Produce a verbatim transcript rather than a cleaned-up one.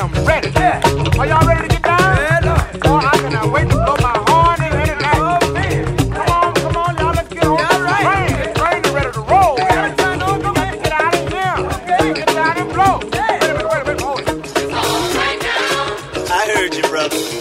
am ready. Yeah. Are y'all ready to get down? Yeah, no. Oh, I cannot wait to blow my horn in here tonight. Oh, man. Come on, come on, y'all. Let's get on yeah, the train. Right. The train is ready to roll. We got to turn on. We got to get out of here. Okay. Get down and blow. Hey. Wait a minute, wait a minute. Hold it. I heard you, brother.